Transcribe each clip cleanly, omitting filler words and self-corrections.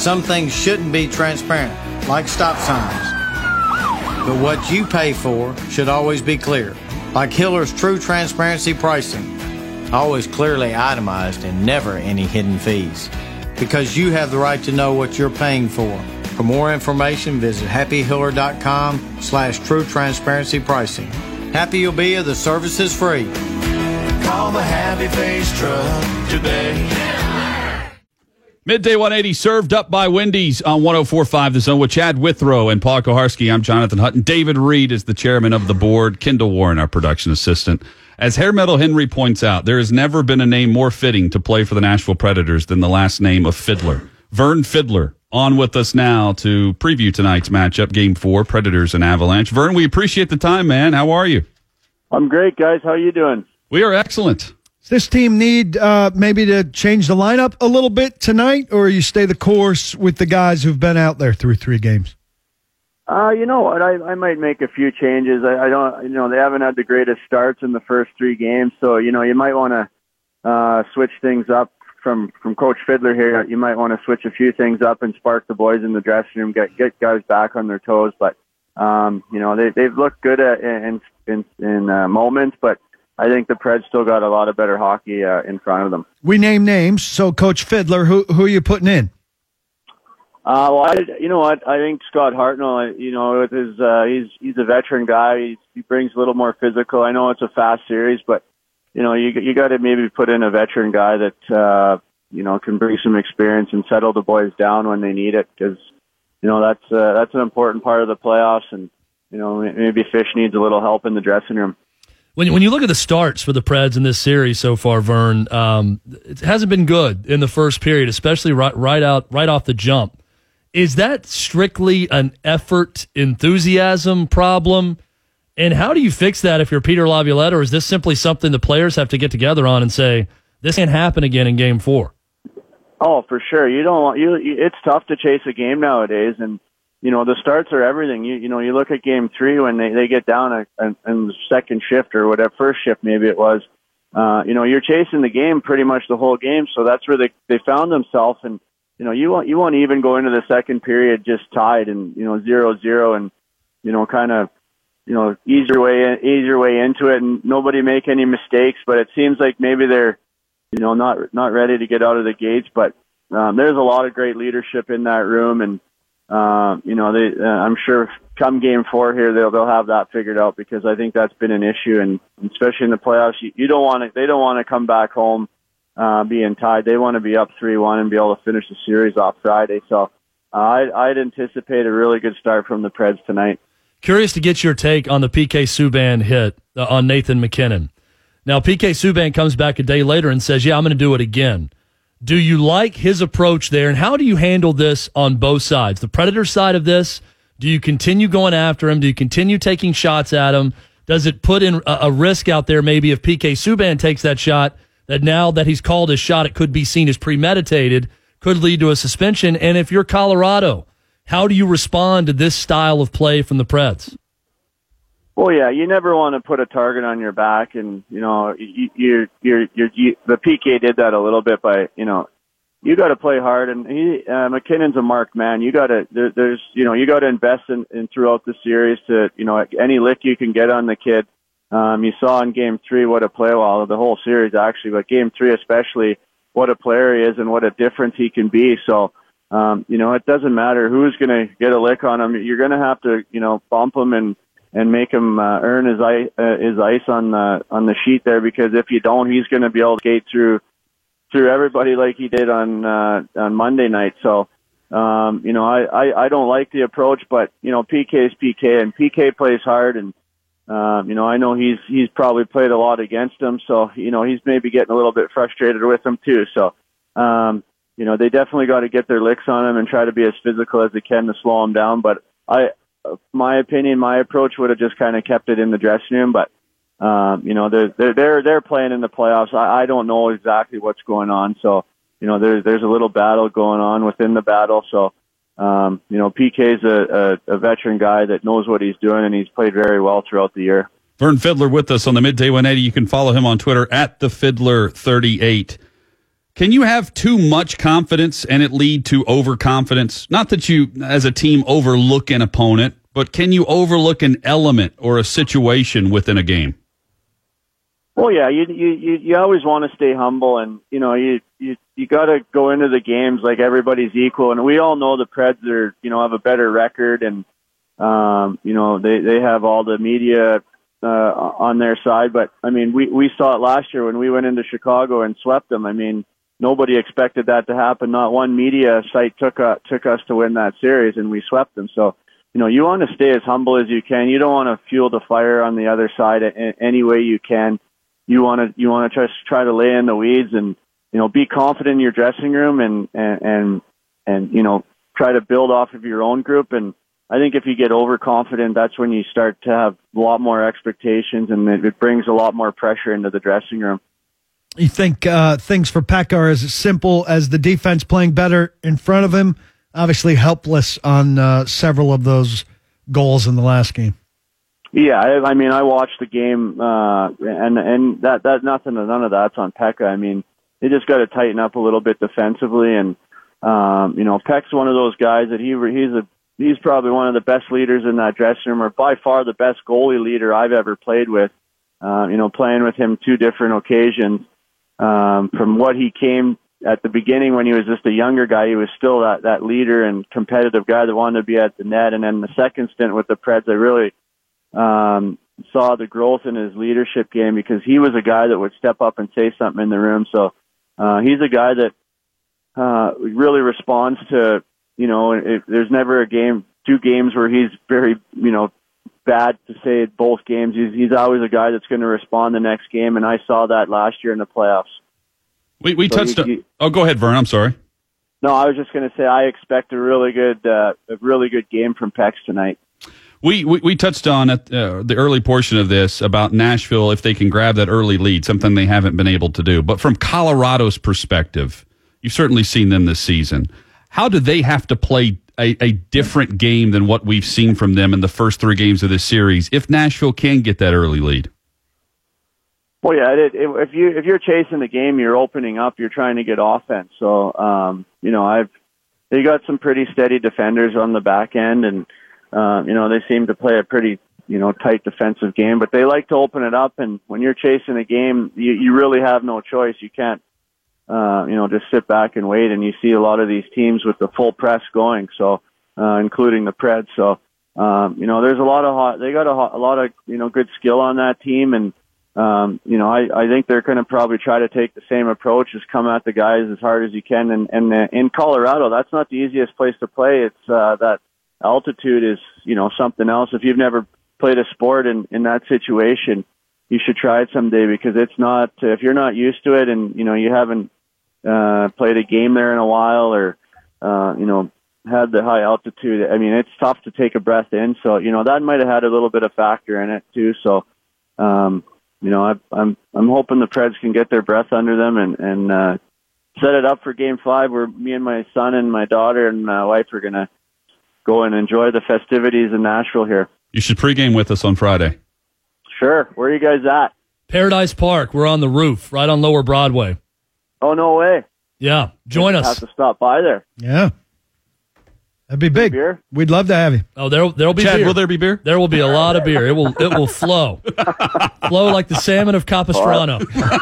Some things shouldn't be transparent, like stop signs. But what you pay for should always be clear, like Hiller's True Transparency Pricing. Always clearly itemized and never any hidden fees. Because you have the right to know what you're paying for. For more information, visit happyhiller.com/true transparency pricing. Happy you'll be if the service is free. Call the Happy Face Truck today. Midday 180 served up by Wendy's on 104.5 The Zone with Chad Withrow and Paul Koharski. I'm Jonathan Hutton. David Reed is the chairman of the board. Kendall Warren, our production assistant. As Hair Metal Henry points out, there has never been a name more fitting to play for the Nashville Predators than the last name of Fiddler. Vern Fiddler on with us now to preview tonight's matchup, Game 4, Predators and Avalanche. Vern, we appreciate the time, man. How are you? I'm great, guys. How are you doing? We are excellent. Does this team need maybe to change the lineup a little bit tonight, or you stay the course with the guys who've been out there through 3 games? You know what? I might make a few changes. I don't, they haven't had the greatest starts in the first 3 games, so, you might want to switch things up from Coach Fiddler here. You might want to switch a few things up and spark the boys in the dressing room, get guys back on their toes. But, they've looked good in moments, but I think the Preds still got a lot of better hockey in front of them. We name names, so Coach Fiddler, who are you putting in? You know what? I think Scott Hartnell, with his, he's a veteran guy. He brings a little more physical. I know it's a fast series, but, you got to maybe put in a veteran guy that, can bring some experience and settle the boys down when they need it, because, that's an important part of the playoffs, and, maybe Fish needs a little help in the dressing room. When you look at the starts for the Preds in this series so far, Vern, it hasn't been good in the first period, especially right off the jump. Is that strictly an effort, enthusiasm problem? And how do you fix that if you're Peter Laviolette, or is this simply something the players have to get together on and say, this can't happen again in Game 4? Oh, for sure. It's tough to chase a game nowadays, and the starts are everything. You look at Game 3 when they get down in the second shift or whatever, first shift maybe it was. You're chasing the game pretty much the whole game, so that's where they found themselves. And you won't even go into the second period just tied and 0-0 and kind of ease your way into it and nobody make any mistakes. But it seems like maybe they're not ready to get out of the gates. But there's a lot of great leadership in that room, and I'm sure come Game 4 here they'll have that figured out, because I think that's been an issue, and especially in the playoffs, they don't want to come back home being tied. They want to be up 3-1 and be able to finish the series off Friday. So I'd anticipate a really good start from the Preds tonight. Curious to get your take on the PK Subban hit on Nathan MacKinnon. Now, PK Subban comes back a day later and says, yeah, I'm going to do it again. Do you like his approach there, and how do you handle this on both sides? The Predator side of this, do you continue going after him? Do you continue taking shots at him? Does it put in a risk out there maybe if PK Subban takes that shot, that now that he's called his shot, it could be seen as premeditated, could lead to a suspension? And if you're Colorado, how do you respond to this style of play from the Preds? Well, yeah, you never want to put a target on your back, and the PK did that a little bit by you got to play hard, and McKinnon's a marked man. You got to you got to invest in throughout the series to any lick you can get on the kid. You saw in Game 3 what a player, well, the whole series actually, but Game 3 especially, what a player he is and what a difference he can be. So it doesn't matter who's going to get a lick on him. You're going to have to bump him and make him earn his ice on the sheet there, because if you don't, he's going to be able to skate through everybody like he did on Monday night. So I don't like the approach, but PK is PK, and PK plays hard, and I know he's probably played a lot against him, so he's maybe getting a little bit frustrated with him too. So they definitely got to get their licks on him and try to be as physical as they can to slow him down. But my opinion, my approach would have just kind of kept it in the dressing room. But they're playing in the playoffs. I don't know exactly what's going on. So there's a little battle going on within the battle. So PK's a veteran guy that knows what he's doing, and he's played very well throughout the year. Vern Fiddler with us on the Midday 180. You can follow him on Twitter at thefiddler38. Can you have too much confidence and it lead to overconfidence? Not that you, as a team, overlook an opponent, but can you overlook an element or a situation within a game? Well, yeah, you always want to stay humble, and you got to go into the games like everybody's equal, and we all know the Preds are have a better record, and they have all the media on their side. But I mean, we saw it last year when we went into Chicago and swept them. I mean, nobody expected that to happen. Not one media site took us to win that series, and we swept them. So you want to stay as humble as you can. You don't want to fuel the fire on the other side any way you can. You want to try to lay in the weeds and be confident in your dressing room and try to build off of your own group. And I think if you get overconfident, that's when you start to have a lot more expectations, and it brings a lot more pressure into the dressing room. You think things for Peck are as simple as the defense playing better in front of him? Obviously helpless on several of those goals in the last game. Yeah, I mean, I watched the game, and that none of that's on Pekka. I mean, they just got to tighten up a little bit defensively, and Peck's one of those guys that he's probably one of the best leaders in that dressing room, or by far the best goalie leader I've ever played with. Playing with him 2 different occasions, from what he came at the beginning when he was just a younger guy, he was still that leader and competitive guy that wanted to be at the net, and then the second stint with the Preds, I really saw the growth in his leadership game, because he was a guy that would step up and say something in the room. So he's a guy that really responds to, there's never 2 games where he's very, bad to say both games. He's always a guy that's going to respond the next game, and I saw that last year in the playoffs. We touched on... Oh, go ahead, Vern. I'm sorry. No, I was just going to say I expect a really good game from Pex tonight. We touched on at the early portion of this about Nashville, if they can grab that early lead, something they haven't been able to do. But from Colorado's perspective, you've certainly seen them this season. How do they have to play a different game than what we've seen from them in the first 3 games of this series if Nashville can get that early lead? Well, yeah, if you're chasing the game, you're opening up, you're trying to get offense. So, they got some pretty steady defenders on the back end, and they seem to play a pretty, tight defensive game, but they like to open it up. And when you're chasing a game, you really have no choice. You can't, just sit back and wait. And you see a lot of these teams with the full press going. So, including the Preds. So, there's a lot of they got a lot of, good skill on that team. And, I think they're going to probably try to take the same approach, as come at the guys as hard as you can. And in Colorado, that's not the easiest place to play. It's, that altitude is, something else. If you've never played a sport in that situation, you should try it someday, because it's not, if you're not used to it and, you haven't played a game there in a while, or, had the high altitude, I mean, it's tough to take a breath in. So, that might have had a little bit of factor in it too. So, I'm hoping the Preds can get their breath under them and set it up for Game 5, where me and my son and my daughter and my wife are going to go and enjoy the festivities in Nashville here. You should pregame with us on Friday. Sure. Where are you guys at? Paradise Park. We're on the roof, right on Lower Broadway. Oh, no way. Yeah. Join us. Have to stop by there. Yeah. That'd be big. Beer? We'd love to have you. Oh, there'll be Chad, beer. will there be beer? There will be a lot of beer. It will flow. Flow like the salmon of Capistrano.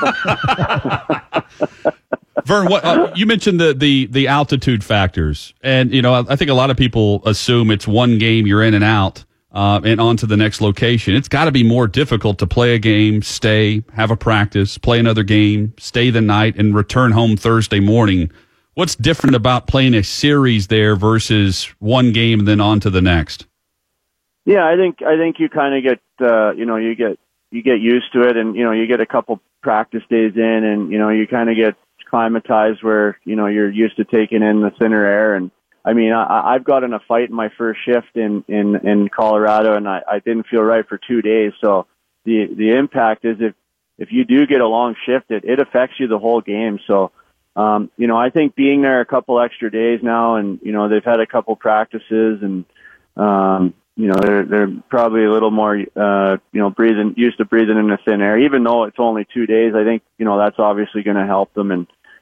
Vern, what you mentioned the altitude factors, and I think a lot of people assume it's one game, you're in and out, and on to the next location. It's got to be more difficult to play a game, stay, have a practice, play another game, stay the night, and return home Thursday morning. What's different about playing a series there versus one game and then on to the next? Yeah, I think you kind of get you get used to it, and you get a couple practice days in, and you kind of get climatized where you're used to taking in the thinner air. And I mean, I've got in a fight in my first shift in Colorado, and I didn't feel right for 2 days. So the impact is if you do get a long shift, it affects you the whole game. So I think being there a couple extra days now, and they've had a couple practices, and they're probably a little more used to breathing in the thin air. Even though it's only 2 days, I think that's obviously going to help them. And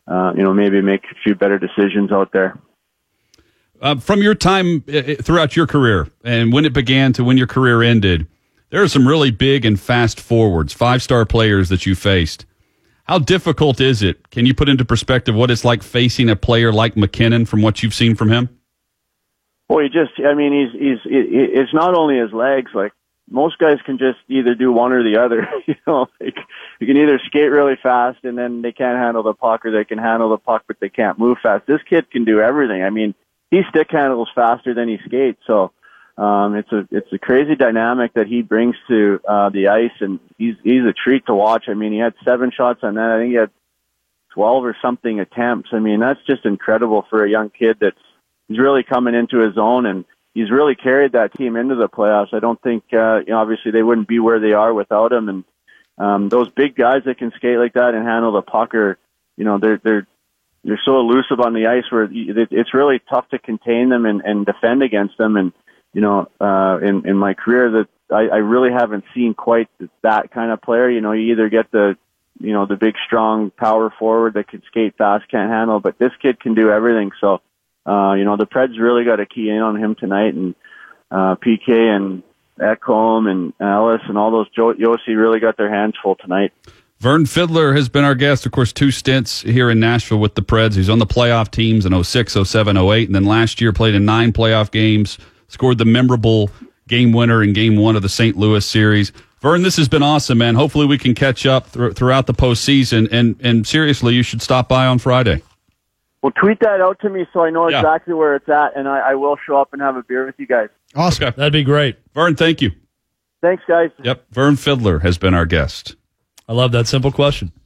maybe make a few better decisions out there. From your time throughout your career and when it began to when your career ended, there are some really big and fast forwards, 5-star players that you faced. How difficult is it? Can you put into perspective what it's like facing a player like MacKinnon from what you've seen from him? Well, it's not only his legs. Like, most guys can just either do one or the other. You can either skate really fast and then they can't handle the puck, or they can handle the puck but they can't move fast. This kid can do everything. I mean, he stick handles faster than he skates. So it's a crazy dynamic that he brings to the ice, and he's a treat to watch. I mean, he had 7 shots on net. I think he had 12 or something attempts. I mean, that's just incredible for a young kid he's really coming into his own, and he's really carried that team into the playoffs. I don't think, obviously they wouldn't be where they are without him. And those big guys that can skate like that and handle the puck are, they're so elusive on the ice where it's really tough to contain them and defend against them. And, in my career, that I really haven't seen quite that kind of player. You either get the big, strong power forward that can skate fast, can't handle, but this kid can do everything. So, the Preds really got to key in on him tonight, and PK and Ekholm and Ellis and all those Yossi really got their hands full tonight. Vern Fiddler has been our guest, of course, 2 stints here in Nashville with the Preds. He's on the playoff teams in 06, 07, 08, and then last year played in 9 playoff games, scored the memorable game winner in Game 1 of the St. Louis series. Vern, this has been awesome, man. Hopefully we can catch up throughout the postseason, and seriously, you should stop by on Friday. Well, tweet that out to me so I know exactly where it's at, and I will show up and have a beer with you guys. Awesome. Okay. That'd be great. Vern, thank you. Thanks, guys. Yep, Vern Fiddler has been our guest. I love that simple question.